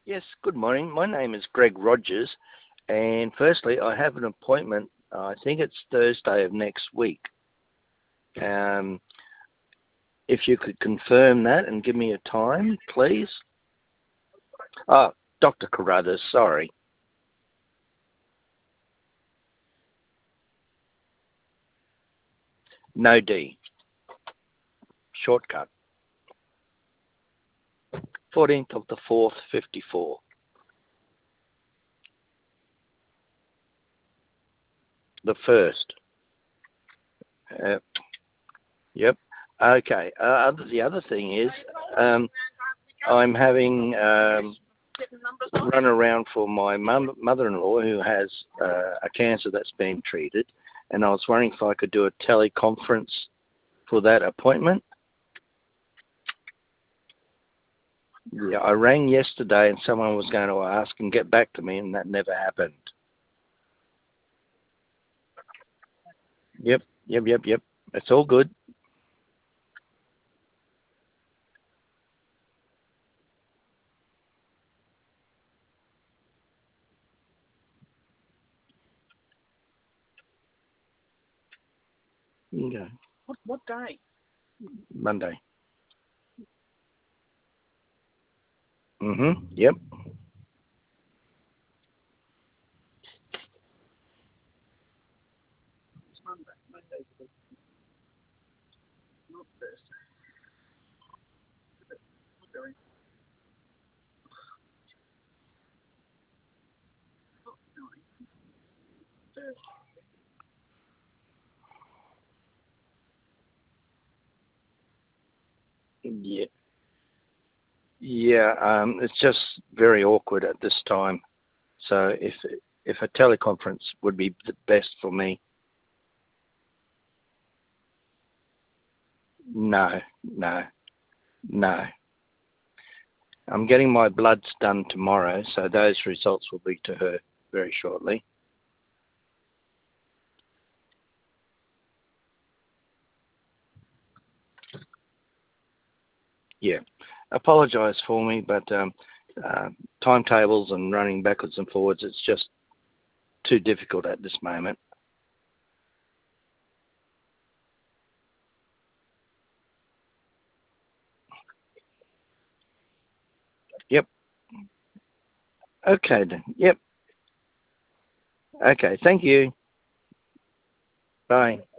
Yes, good morning. My name is Greg Rogers, and firstly, I have an appointment. I think it's Thursday of next week. Um, if you could confirm that and give me a time, please. Oh, Dr. Carruthers, sorry. No D. Shortcut. 14th of the 4th, 54. The first. Uh, yep. Okay. The other thing is, I'm having run around for my mother-in-law who has a cancer that's been treated, and I was wondering if I could do a teleconference for that appointment. Yeah, I rang yesterday and someone was going to ask and get back to me, and that never happened. Yep. It's all good. Okay. What day? Monday. Yep. It's Monday. Monday's the not Thursday. Very not nine. Thursday. Yeah. Yeah. It's just very awkward at this time. So if a teleconference would be the best for me. No, no, no. I'm getting my bloods done tomorrow, so those results will be to her very shortly. Yeah. Apologise for me, but timetables and running backwards and forwards, it's just too difficult at this moment. Yep. Okay then. Yep. Okay. Thank you. Bye.